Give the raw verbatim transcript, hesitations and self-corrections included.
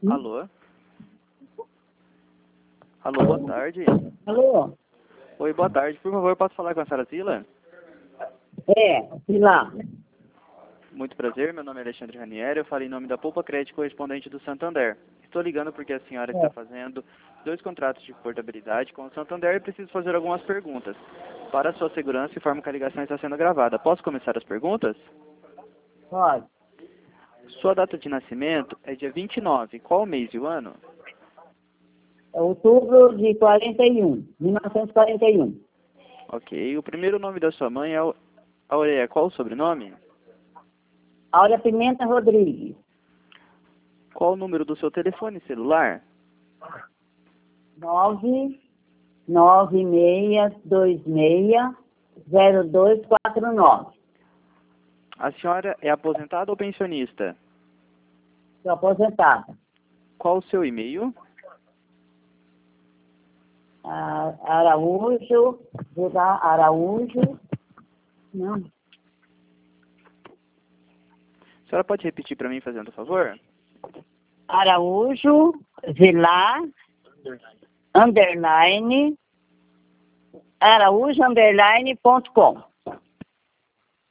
Alô? Alô, boa tarde. Alô? Oi, boa tarde. Por favor, posso falar com a senhora Zila? É, sei lá. Muito prazer, meu nome é Alexandre Ranieri, eu falo em nome da Poupa Crédito correspondente do Santander. Estou ligando porque a senhora está fazendo dois contratos de portabilidade com o Santander e preciso fazer algumas perguntas. Para a sua segurança, informo que a ligação está sendo gravada. Posso começar as perguntas? Pode. Sua data de nascimento é dia vinte e nove. Qual o mês e o ano? É outubro de quarenta e um, mil novecentos e quarenta e um. Ok. O primeiro nome da sua mãe é Au- Aurélia. Qual o sobrenome? Áurea Pimenta Rodrigues. Qual o número do seu telefone celular? nove nove seis dois seis zero dois quatro nove. A senhora é aposentada ou pensionista? Estou aposentada. Qual o seu e-mail? Ah, Araújo, Vila Araújo, não, A senhora pode repetir para mim, fazendo favor? Araújo, Vilar, underline, araújo, underline, ponto com.